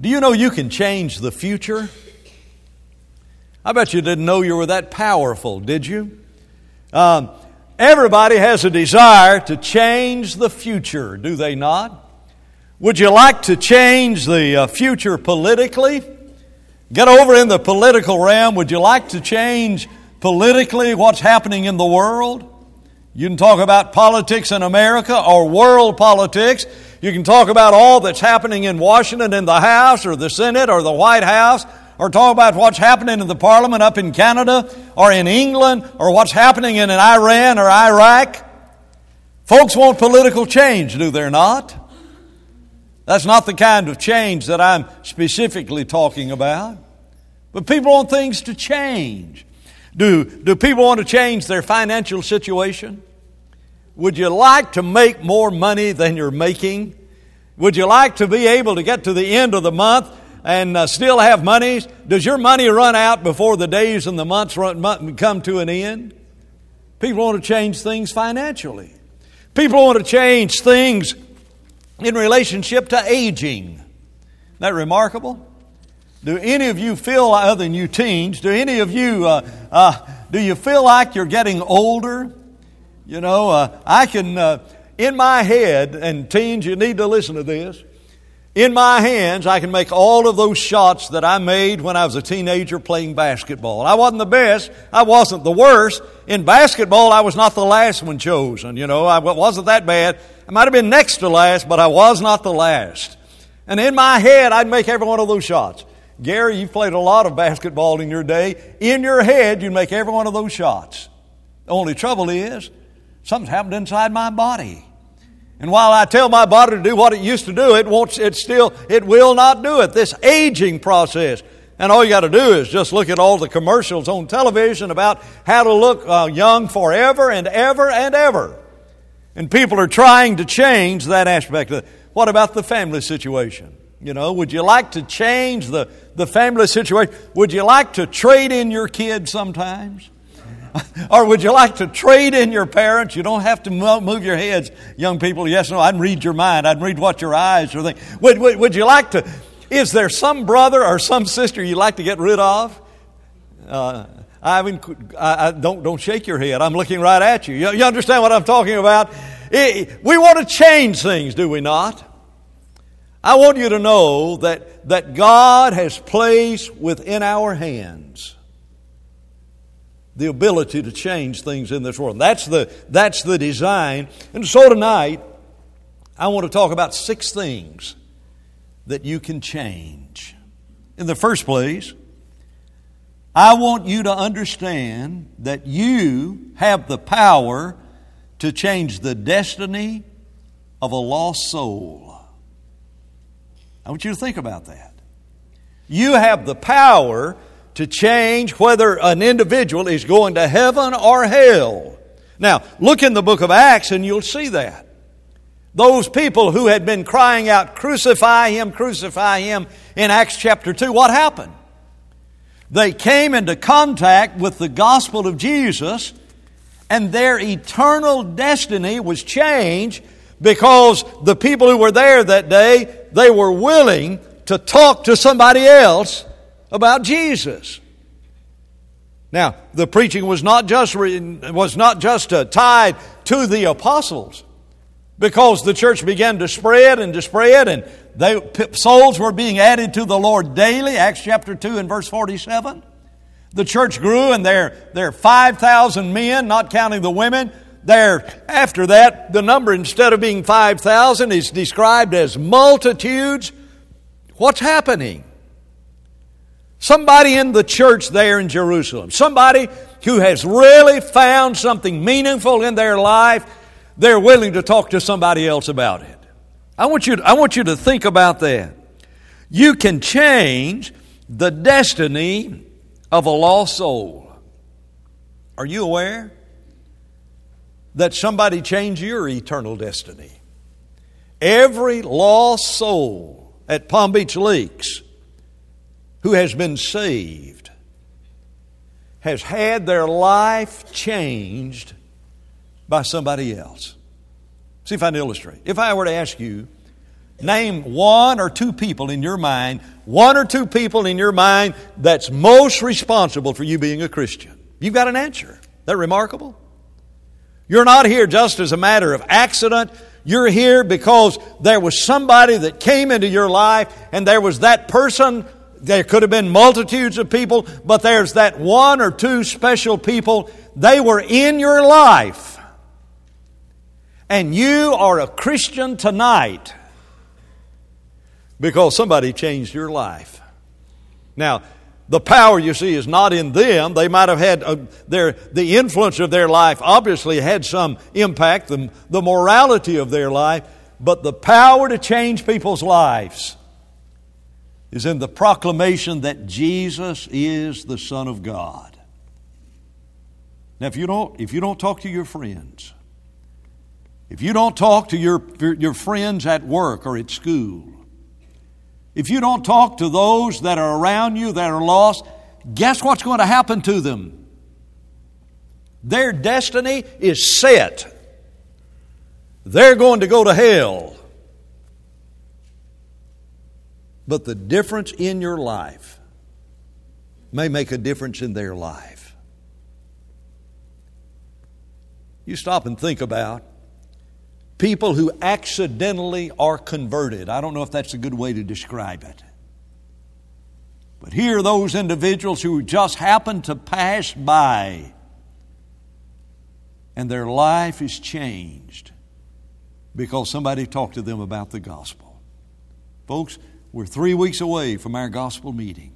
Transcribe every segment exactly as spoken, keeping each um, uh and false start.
Do you know you can change the future? I bet you didn't know you were that powerful, did you? Um, everybody has a desire to change the future, do they not? Would you like to change the uh, future politically? Get over in the political realm. Would you like to change politically what's happening in the world? You can talk about politics in America or world politics. You can talk about all that's happening in Washington in the House or the Senate or the White House, or talk about what's happening in the Parliament up in Canada or in England, or what's happening in Iran or Iraq. Folks want political change, do they not? That's not the kind of change that I'm specifically talking about. But people want things to change. Do, do people want to change their financial situation? Would you like to make more money than you're making? Would you like to be able to get to the end of the month and uh, still have money? Does your money run out before the days and the months run, come to an end? People want to change things financially. People want to change things in relationship to aging. Isn't that remarkable? Do any of you feel, other than you teens, do any of you, uh, uh, do you feel like you're getting older? You know, uh, I can, uh, in my head, and teens, you need to listen to this. In my hands, I can make all of those shots that I made when I was a teenager playing basketball. I wasn't the best. I wasn't the worst. In basketball, I was not the last one chosen. You know, I wasn't that bad. I might have been next to last, but I was not the last. And in my head, I'd make every one of those shots. Gary, you've played a lot of basketball in your day. In your head, you'd make every one of those shots. The only trouble is, something's happened inside my body. And while I tell my body to do what it used to do, it won't, it still, it will not do it. This aging process. And all you got to do is just look at all the commercials on television about how to look uh, young forever and ever and ever. And people are trying to change that aspect of it. What about the family situation? You know, would you like to change the, the family situation? Would you like to trade in your kids sometimes? Or would you like to trade in your parents? You don't have to move your heads, young people. Yes, no, I can read your mind. I can read what your eyes are thinking. Would, would, would you like to, is there some brother or some sister you'd like to get rid of? Uh, I mean, I, I, don't, don't shake your head. I'm looking right at you. You, you understand what I'm talking about? It, we want to change things, do we not? I want you to know that, that God has placed within our hands the ability to change things in this world. That's the, that's the design. And so tonight, I want to talk about six things that you can change. In the first place, I want you to understand that you have the power to change the destiny of a lost soul. I want you to think about that. You have the power to change whether an individual is going to heaven or hell. Now, look in the book of Acts and you'll see that. Those people who had been crying out, "Crucify Him, crucify Him," in Acts chapter two, what happened? They came into contact with the gospel of Jesus, and their eternal destiny was changed because the people who were there that day, they were willing to talk to somebody else about Jesus. Now, the preaching was not just was not just uh, tied to the apostles, because the church began to spread and to spread, and they, souls were being added to the Lord daily. Acts chapter two and verse forty-seven. The church grew, and there there are five thousand men, not counting the women. There, after that, the number, instead of being five thousand, is described as multitudes. What's happening? Somebody in the church there in Jerusalem, somebody who has really found something meaningful in their life, they're willing to talk to somebody else about it. I want you to, I want you to think about that. You can change the destiny of a lost soul. Are you aware that somebody changed your eternal destiny? Every lost soul at Palm Beach Lakes who has been saved has had their life changed by somebody else. See if I can illustrate. If I were to ask you, Name one or two people in your mind, one or two people in your mind that's most responsible for you being a Christian. You've got an answer. Isn't that remarkable? You're not here just as a matter of accident. You're here because there was somebody that came into your life, and there was that person. There could have been multitudes of people, but there's that one or two special people. They were in your life. And you are a Christian tonight because somebody changed your life. Now, the power, you see, is not in them. They might have had a, their the influence of their life obviously had some impact, the, the morality of their life, but the power to change people's lives is in the proclamation that Jesus is the Son of God. Now, if you don't, if you don't talk to your friends, if you don't talk to your, your friends at work or at school, if you don't talk to those that are around you that are lost, guess what's going to happen to them? Their destiny is set. They're going to go to hell. But the difference in your life may make a difference in their life. You stop and think about people who accidentally are converted. I don't know if that's a good way to describe it. But here are those individuals who just happen to pass by, and their life is changed because somebody talked to them about the gospel. Folks, we're three weeks away from our gospel meeting.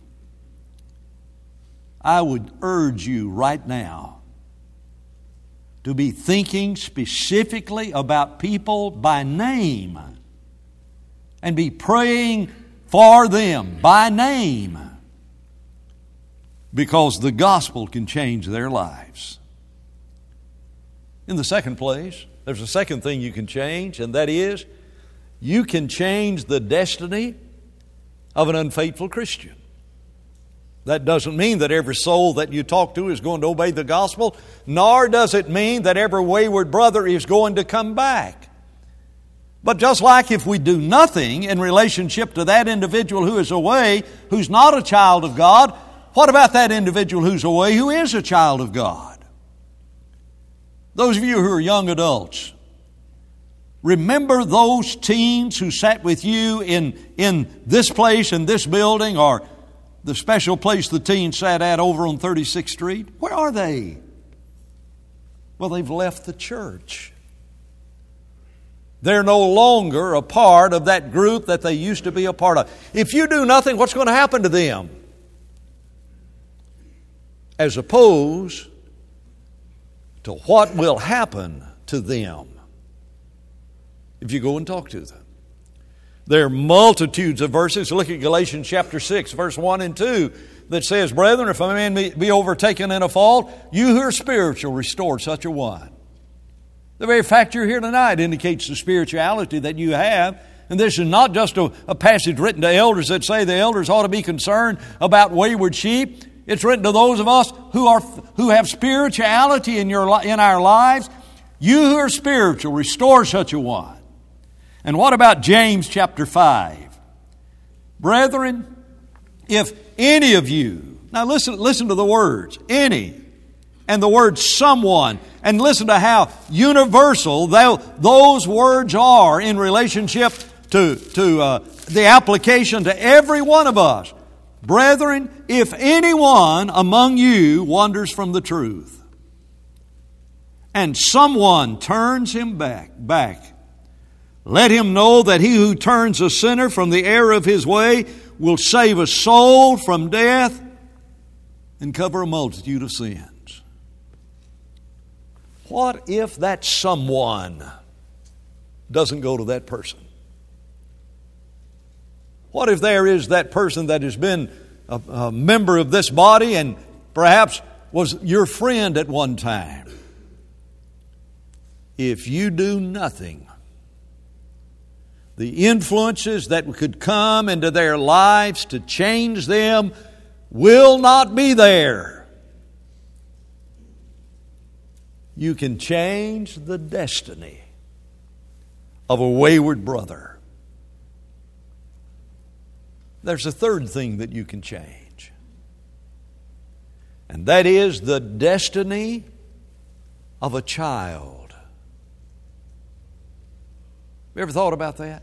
I would urge you right now to be thinking specifically about people by name and be praying for them by name, because the gospel can change their lives. In the second place, there's a second thing you can change, and that is you can change the destiny of an unfaithful Christian. That doesn't mean that every soul that you talk to is going to obey the gospel, nor does it mean that every wayward brother is going to come back. But just like if we do nothing in relationship to that individual who is away, who's not a child of God, what about that individual who's away who is a child of God? Those of you who are young adults, remember those teens who sat with you in, in this place, in this building, or the special place the teens sat at over on thirty-sixth Street? Where are they? Well, they've left the church. They're no longer a part of that group that they used to be a part of. If you do nothing, what's going to happen to them? As opposed to what will happen to them if you go and talk to them. There are multitudes of verses. Look at Galatians chapter six, verse one and two, that says, "Brethren, if a man be overtaken in a fault, you who are spiritual, restore such a one." The very fact you're here tonight indicates the spirituality that you have. And this is not just a, a passage written to elders that say the elders ought to be concerned about wayward sheep. It's written to those of us who are who have spirituality in your in our lives. You who are spiritual, restore such a one. And what about James chapter five? Brethren, if any of you, now listen, listen to the words, any, and the word someone, and listen to how universal those words are in relationship to, to uh, the application to every one of us. Brethren, if anyone among you wanders from the truth, and someone turns him back, back, let him know that he who turns a sinner from the error of his way will save a soul from death and cover a multitude of sins. What if that someone doesn't go to that person? What if there is that person that has been a, a member of this body and perhaps was your friend at one time? If you do nothing, the influences that could come into their lives to change them will not be there. You can change the destiny of a wayward brother there's a third thing that you can change. And that is the destiny of a child. You ever thought about that?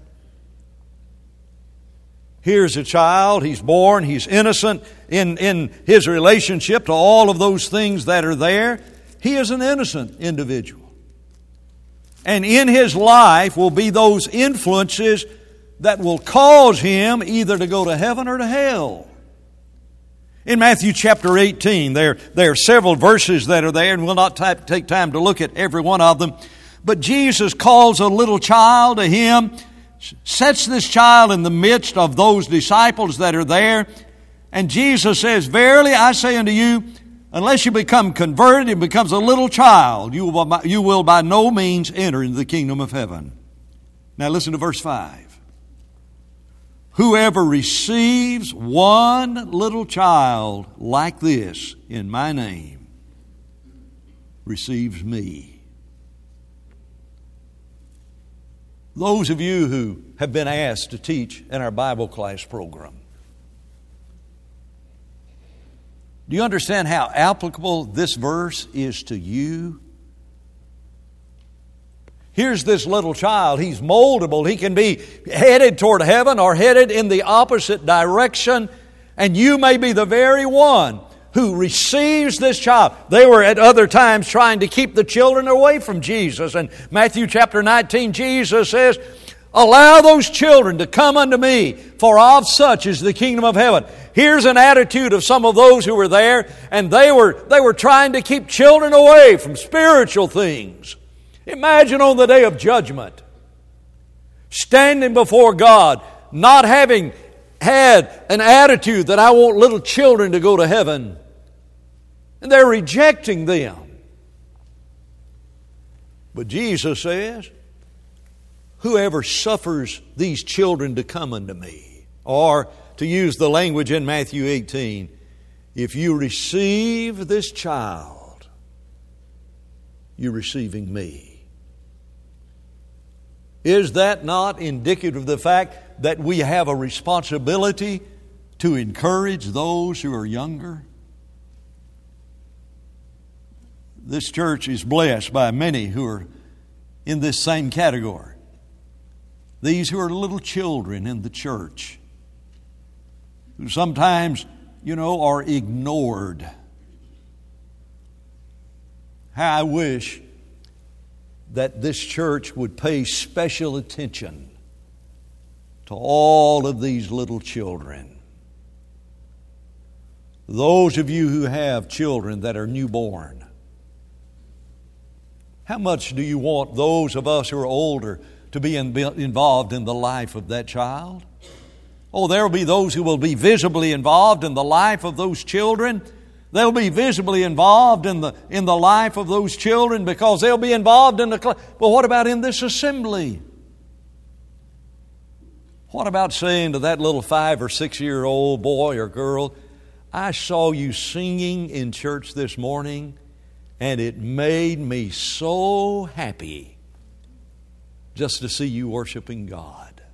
Here's a child, he's born, he's innocent in, in his relationship to all of those things that are there. He is an innocent individual. And in his life will be those influences that will cause him either to go to heaven or to hell. In Matthew chapter eighteen, there, there are several verses that are there, and we'll not t- take time to look at every one of them. But Jesus calls a little child to Him, sets this child in the midst of those disciples that are there, and Jesus says, "Verily I say unto you, unless you become converted and becomes a little child, you will, you will by no means enter into the kingdom of heaven." Now listen to verse five. "Whoever receives one little child like this in my name receives me." Those of you who have been asked to teach in our Bible class program, do you understand how applicable this verse is to you? Here's this little child. He's moldable. He can be headed toward heaven or headed in the opposite direction. And you may be the very one who receives this child. They were at other times trying to keep the children away from Jesus. And Matthew chapter nineteen, Jesus says, "Allow those children to come unto me, for of such is the kingdom of heaven." Here's an attitude of some of those who were there, and they were, they were trying to keep children away from spiritual things. Imagine on the day of judgment, standing before God, not having had an attitude that I want little children to go to heaven. And they're rejecting them. But Jesus says, "Whoever suffers these children to come unto me," or to use the language in Matthew eighteen, if you receive this child, you're receiving me. Is that not indicative of the fact that we have a responsibility to encourage those who are younger? This church is blessed by many who are in this same category. These who are little children in the church, who sometimes, you know, are ignored. How I wish that this church would pay special attention to all of these little children. Those of you who have children that are newborn, how much do you want those of us who are older to be in, involved in the life of that child? Oh, there will be those who will be visibly involved in the life of those children. They'll be visibly involved in the, in the life of those children because they'll be involved in the class. But what about in this assembly? What about saying to that little five or six year old boy or girl, "I saw you singing in church this morning and it made me so happy just to see you worshiping God"?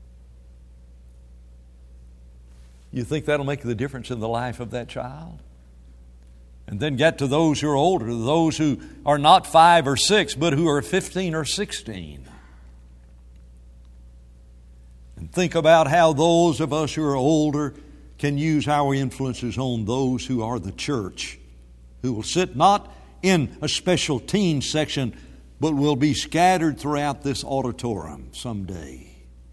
You think that'll make the difference in the life of that child? And then get to those who are older, those who are not five or six, but who are fifteen or sixteen. And think about how those of us who are older can use our influences on those who are the church, who will sit not in a special teen section, but will be scattered throughout this auditorium someday.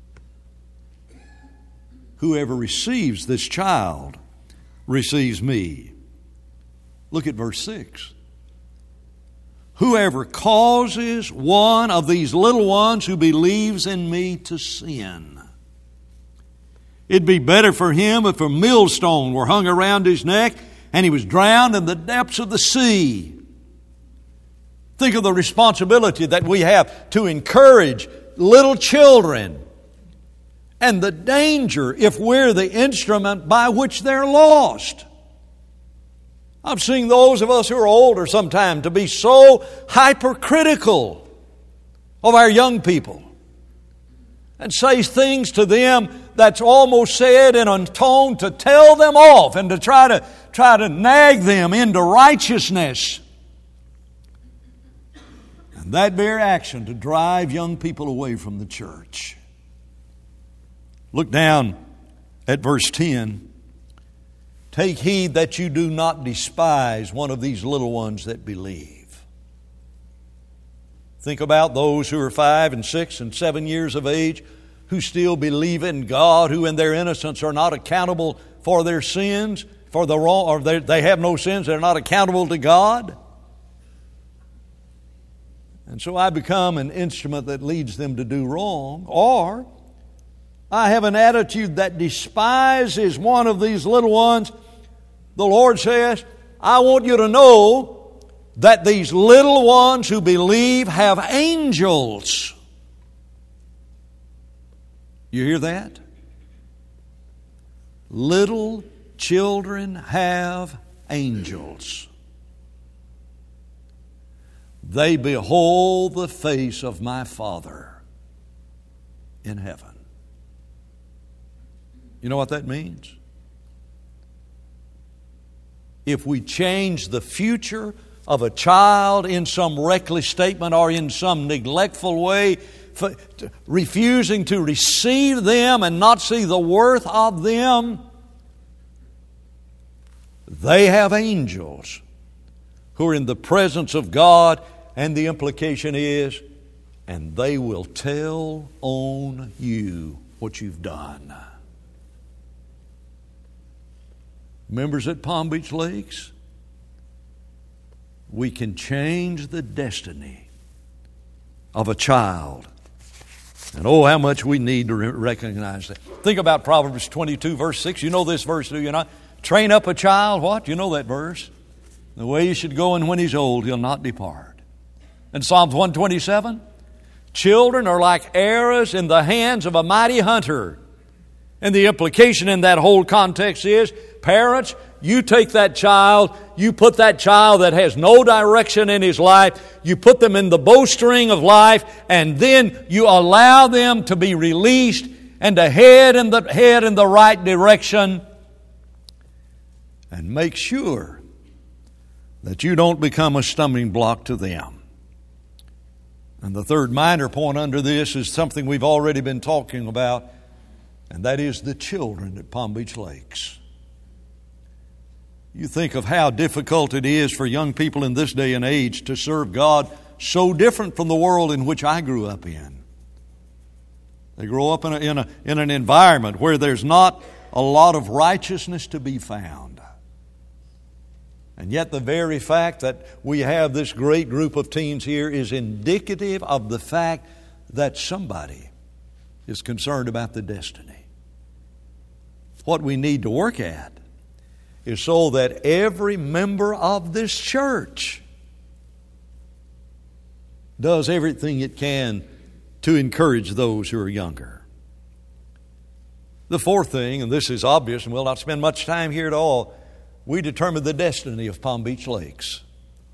Whoever receives this child receives me. Look at verse six. "Whoever causes one of these little ones who believes in me to sin, it'd be better for him if a millstone were hung around his neck and he was drowned in the depths of the sea." Think of the responsibility that we have to encourage little children and the danger if we're the instrument by which they're lost. I've seen those of us who are older sometimes to be so hypercritical of our young people and say things to them that's almost said in a tone to tell them off and to try to, try to nag them into righteousness. And that very action to drive young people away from the church. Look down at verse ten. Take heed that you do not despise one of these little ones that believe. Think about those who are five and six and seven years of age who still believe in God, who in their innocence are not accountable for their sins, for the wrong, or they, they have no sins, they're not accountable to God. And so I become an instrument that leads them to do wrong, or I have an attitude that despises one of these little ones. The Lord says, I want you to know that these little ones who believe have angels. You hear that? Little children have angels. They behold the face of my Father in heaven. You know what that means? If we change the future of a child in some reckless statement or in some neglectful way, refusing to receive them and not see the worth of them, they have angels who are in the presence of God, and the implication is, and they will tell on you what you've done. Members at Palm Beach Lakes, we can change the destiny of a child. And oh, how much we need to recognize that. Think about Proverbs twenty-two, verse six. You know this verse, do you not? Train up a child, what? You know that verse. The way he should go, and when he's old, he'll not depart. And Psalms one twenty-seven, children are like arrows in the hands of a mighty hunter. And the implication in that whole context is, parents, you take that child, you put that child that has no direction in his life, you put them in the bowstring of life, and then you allow them to be released and to head in the head in the right direction. And make sure that you don't become a stumbling block to them. And the third minor point under this is something we've already been talking about, and that is the children at Palm Beach Lakes. You think of how difficult it is for young people in this day and age to serve God, so different from the world in which I grew up in. They grow up in, a, in, a, in an environment where there's not a lot of righteousness to be found. And yet the very fact that we have this great group of teens here is indicative of the fact that somebody is concerned about the destiny. What we need to work at is so that every member of this church does everything it can to encourage those who are younger. The fourth thing, and this is obvious and we'll not spend much time here at all, we determine the destiny of Palm Beach Lakes.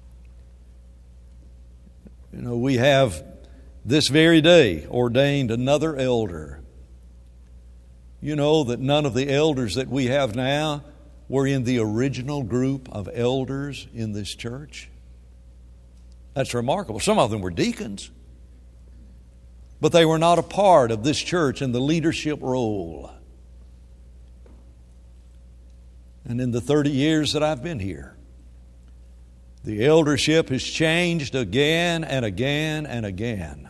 You know, we have this very day ordained another elder. You know that none of the elders that we have now were in the original group of elders in this church. That's remarkable. Some of them were deacons, but they were not a part of this church in the leadership role. And in the thirty years that I've been here, the eldership has changed again and again and again.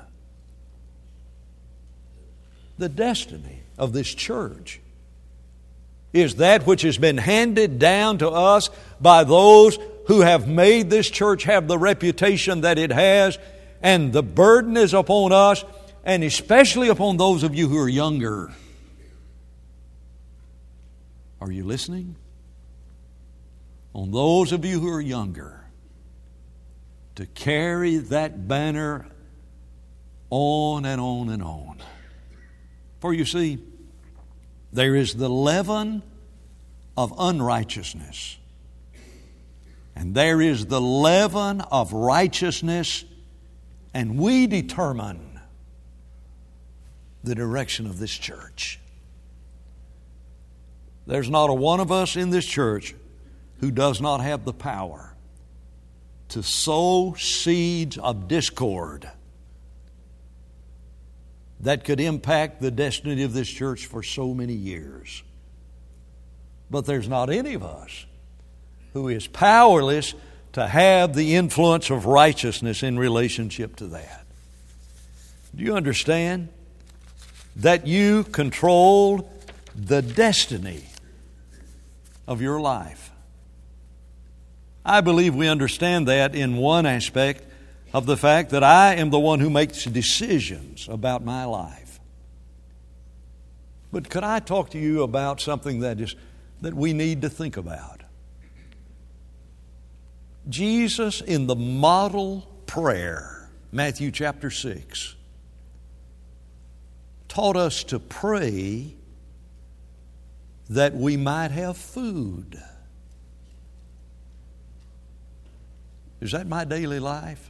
The destiny of this church is that which has been handed down to us by those who have made this church have the reputation that it has, and the burden is upon us, and especially upon those of you who are younger. Are you listening? On those of you who are younger, to carry that banner on and on and on. For you see, there is the leaven of unrighteousness, and there is the leaven of righteousness, and we determine the direction of this church. there's not a one of us in this church who does not have the power to sow seeds of discord that could impact the destiny of this church for so many years. But there's not any of us who is powerless to have the influence of righteousness in relationship to that. Do you understand that you control the destiny of your life? I believe we understand that in one aspect of the fact that I am the one who makes decisions about my life. But could I talk to you about something that is that we need to think about? Jesus, in the model prayer, Matthew chapter six, taught us to pray that we might have food. Is that my daily life?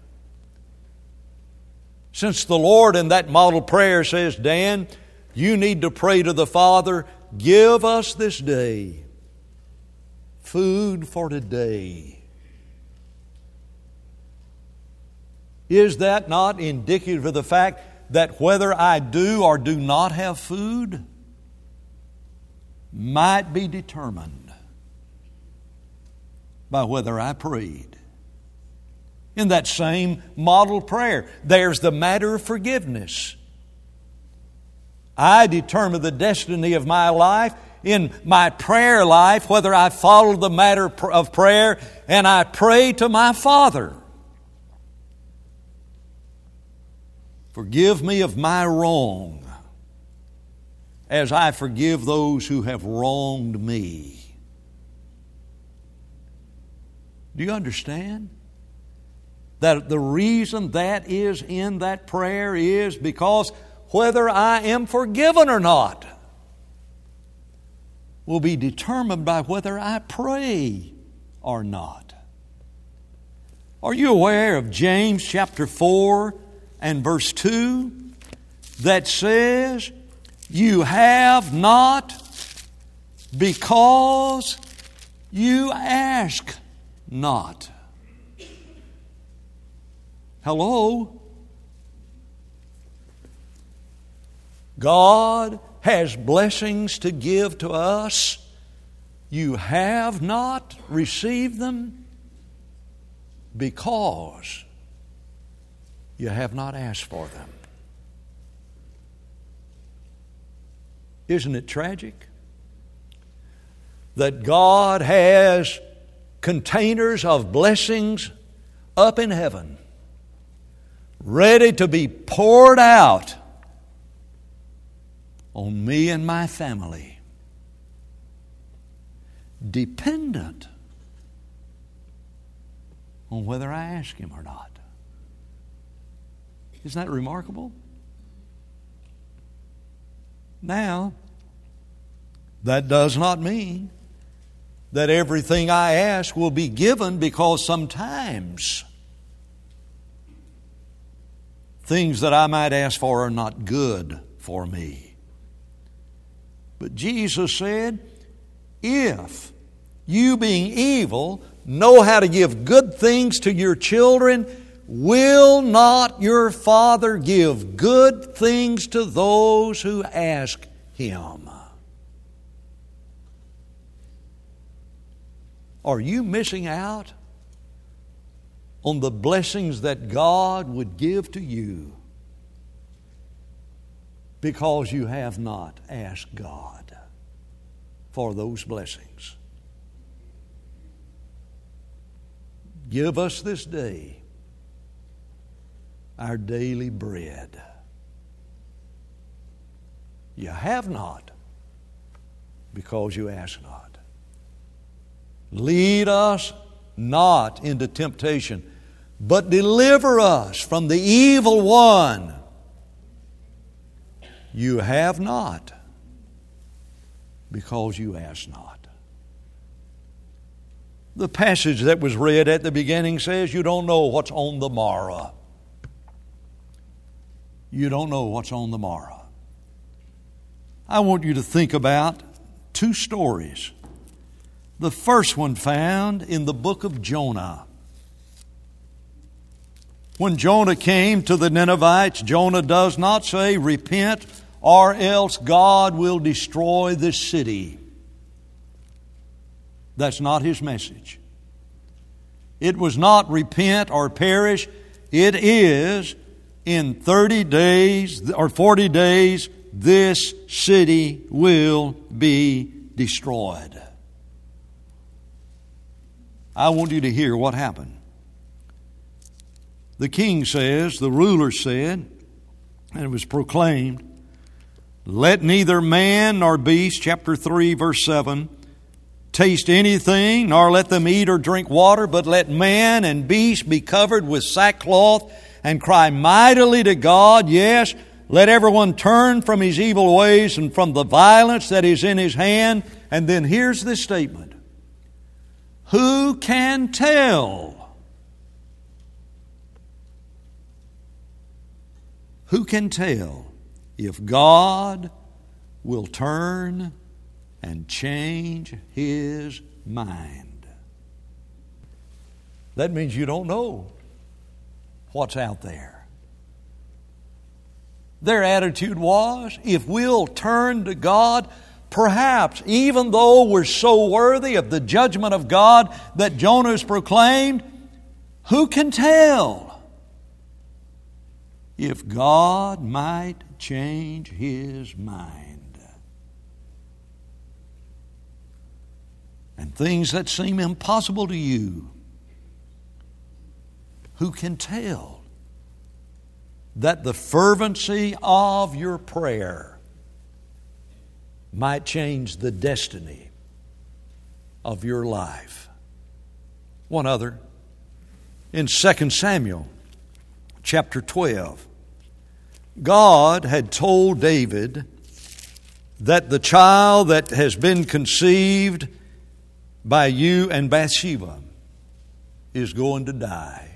Since the Lord in that model prayer says, Dan, you need to pray to the Father, give us this day food for today. Is that not indicative of the fact that whether I do or do not have food might be determined by whether I prayed? In that same model prayer, there's the matter of forgiveness. I determine the destiny of my life in my prayer life, whether I follow the matter of prayer and I pray to my Father, forgive me of my wrong as I forgive those who have wronged me. Do you understand? That the reason that is in that prayer is because whether I am forgiven or not will be determined by whether I pray or not. Are you aware of James chapter four and verse two that says, you have not because you ask not? Hello? God has blessings to give to us. You have not received them because you have not asked for them. Isn't it tragic that God has containers of blessings up in heaven ready to be poured out on me and my family, dependent on whether I ask Him or not? Isn't that remarkable? Now, that does not mean that everything I ask will be given, because sometimes things that I might ask for are not good for me. But Jesus said, if you being evil know how to give good things to your children, will not your Father give good things to those who ask Him? Are you missing out on the blessings that God would give to you because you have not asked God for those blessings? Give us this day our daily bread. You have not because you ask not. Lead us not into temptation, but deliver us from the evil one. You have not because you ask not. The passage that was read at the beginning says you don't know what's on the morrow. You don't know what's on the morrow. I want you to think about two stories. The first one found in the book of Jonah. When Jonah came to the Ninevites, Jonah does not say, repent, or else God will destroy this city. That's not his message. It was not repent or perish. It is, in thirty days or forty days, this city will be destroyed. I want you to hear what happened. The king says, the ruler said, and it was proclaimed, let neither man nor beast, chapter three, verse seven, taste anything, nor let them eat or drink water, but let man and beast be covered with sackcloth and cry mightily to God. Yes, let everyone turn from his evil ways and from the violence that is in his hand. And then here's this statement. Who can tell? Who can tell if God will turn and change His mind? That means you don't know what's out there. Their attitude was, if we'll turn to God, perhaps, even though we're so worthy of the judgment of God that Jonah has proclaimed, who can tell if God might change His mind? And things that seem impossible to you, who can tell that the fervency of your prayer might change the destiny of your life? One other, in Second Samuel chapter twelve, God had told David that the child that has been conceived by you and Bathsheba is going to die.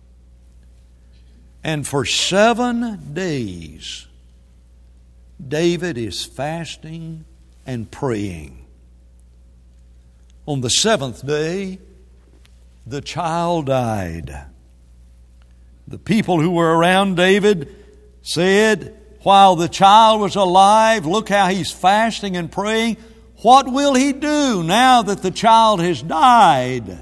And for seven days, David is fasting and praying. On the seventh day, the child died. The people who were around David said, while the child was alive, look how he's fasting and praying. What will he do now that the child has died?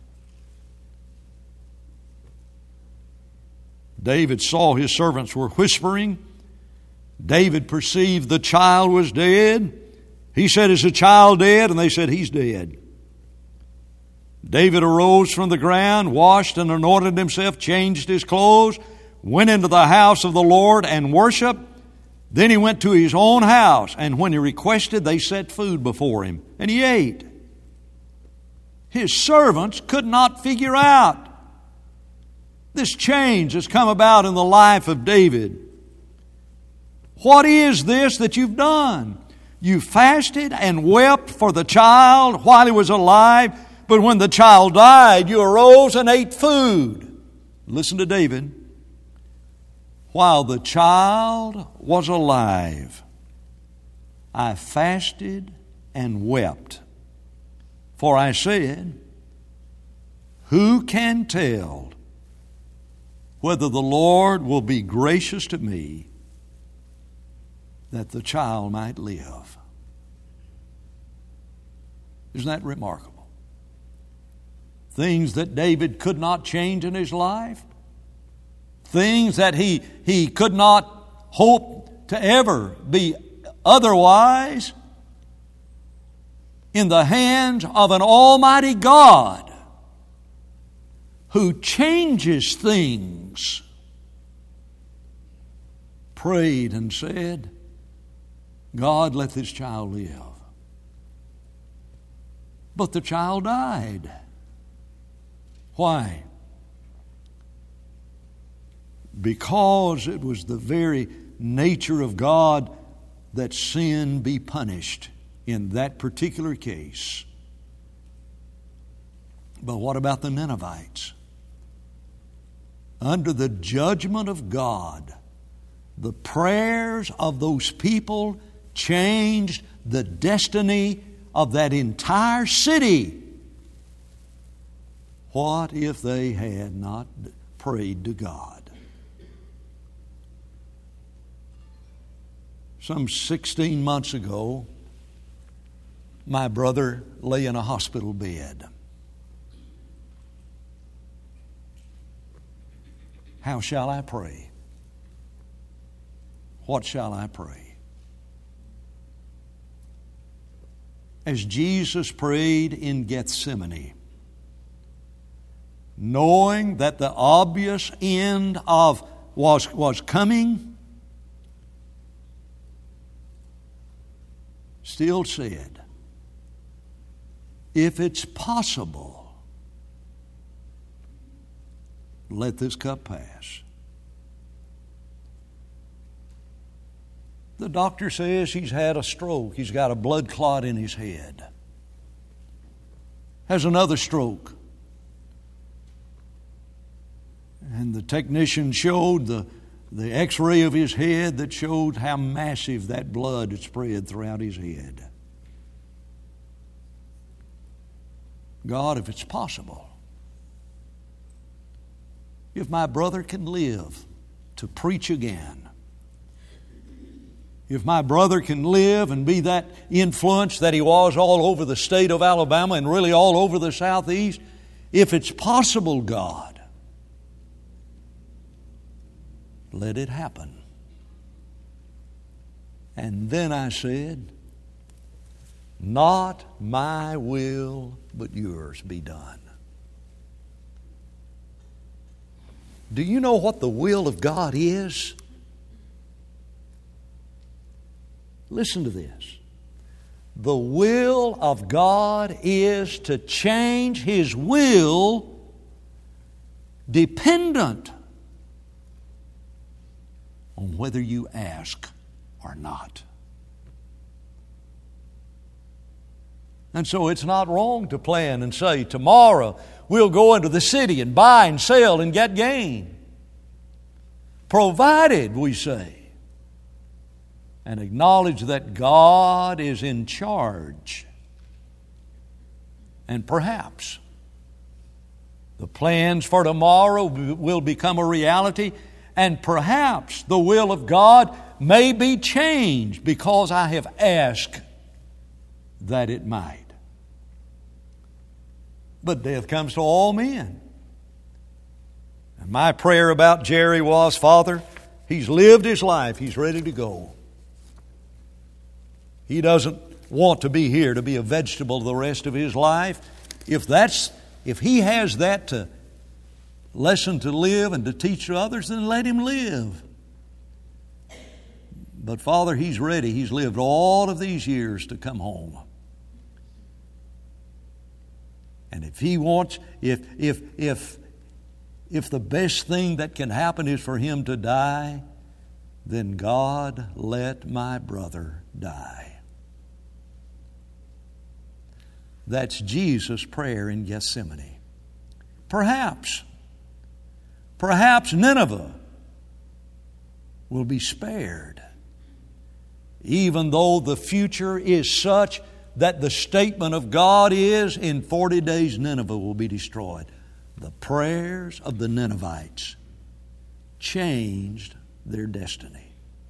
David saw his servants were whispering. David perceived the child was dead. He said, is the child dead? And they said, he's dead. David arose from the ground, washed and anointed himself, changed his clothes, went into the house of the Lord and worshiped. Then he went to his own house, and when he requested, they set food before him, and he ate. His servants could not figure out this change has come about in the life of David. What is this that you've done? You fasted and wept for the child while he was alive, but when the child died, you arose and ate food. Listen to David. While the child was alive, I fasted and wept. For I said, who can tell whether the Lord will be gracious to me that the child might live? Isn't that remarkable? Things that David could not change in his life, things that he, he could not hope to ever be otherwise, in the hands of an almighty God who changes things, prayed and said, God, let this child live. But the child died. Why? Because it was the very nature of God that sin be punished in that particular case. But what about the Ninevites? Under the judgment of God, the prayers of those people changed the destiny of that entire city. What if they had not prayed to God? Some sixteen months ago, my brother lay in a hospital bed. How shall I pray? What shall I pray? As Jesus prayed in Gethsemane, knowing that the obvious end of was, was coming, still said, if it's possible, let this cup pass. The doctor says he's had a stroke. He's got a blood clot in his head. Has another stroke. And the technician showed the, the x-ray of his head that showed how massive that blood had spread throughout his head. God, if it's possible, if my brother can live to preach again, if my brother can live and be that influence that he was all over the state of Alabama and really all over the Southeast, if it's possible, God, let it happen. And then I said, not my will, but yours be done. Do you know what the will of God is? Listen to this. The will of God is to change His will dependent on whether you ask or not. And so it's not wrong to plan and say, tomorrow we'll go into the city and buy and sell and get gain. Provided, we say, and acknowledge that God is in charge. And perhaps the plans for tomorrow will become a reality, and perhaps the will of God may be changed because I have asked that it might. But death comes to all men. And my prayer about Jerry was, Father, he's lived his life. He's ready to go. He doesn't want to be here to be a vegetable the rest of his life. If that's, if he has that to lesson to live and to teach to others, then let him live. But Father, he's ready. He's lived all of these years to come home. And if he wants, if if if if the best thing that can happen is for him to die, then God, let my brother die. That's Jesus' prayer in Gethsemane. Perhaps, perhaps Nineveh will be spared, even though the future is such that the statement of God is, in forty days Nineveh will be destroyed. The prayers of the Ninevites changed their destiny.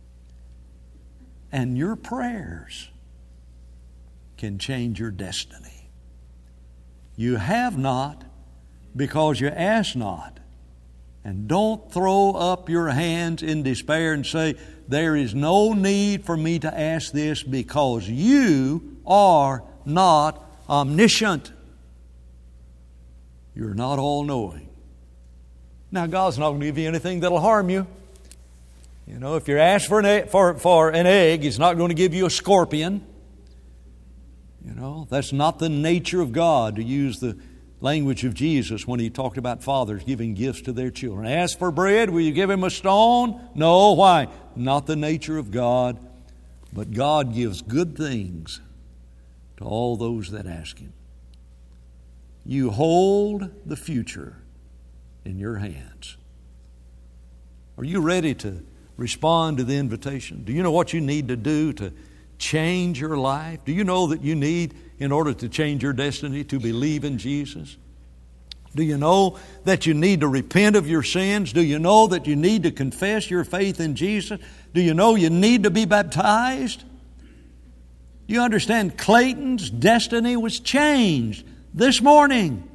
And your prayers can change your destiny. You have not because you ask not. And don't throw up your hands in despair and say, there is no need for me to ask this because you are not omniscient. You're not all-knowing. Now, God's not going to give you anything that'll harm you. You know, if you're asked for an egg, for, for an egg, He's not going to give you a scorpion. You know, that's not the nature of God, to use the language of Jesus when He talked about fathers giving gifts to their children. Ask for bread, will you give him a stone? No, why? Not the nature of God. But God gives good things to all those that ask Him. You hold the future in your hands. Are you ready to respond to the invitation? Do you know what you need to do to change your life? Do you know that you need in order to change your destiny, to believe in Jesus? Do you know that you need to repent of your sins? Do you know that you need to confess your faith in Jesus? Do you know you need to be baptized? Do you understand Clayton's destiny was changed this morning?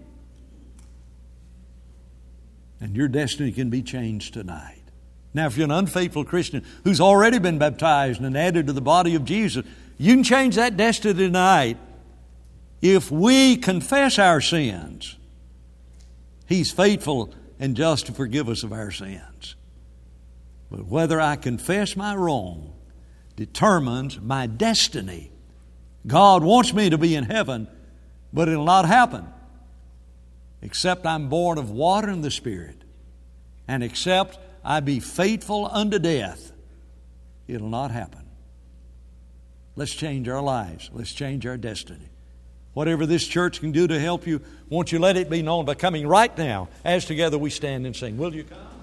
And your destiny can be changed tonight. Now, if you're an unfaithful Christian who's already been baptized and added to the body of Jesus, you can change that destiny tonight if we confess our sins. He's faithful and just to forgive us of our sins. But whether I confess my wrong determines my destiny. God wants me to be in heaven, but it'll not happen except I'm born of water and the Spirit, and except I be faithful unto death. It'll not happen. Let's change our lives. Let's change our destiny. Whatever this church can do to help you, won't you let it be known by coming right now as together we stand and sing. Will you come?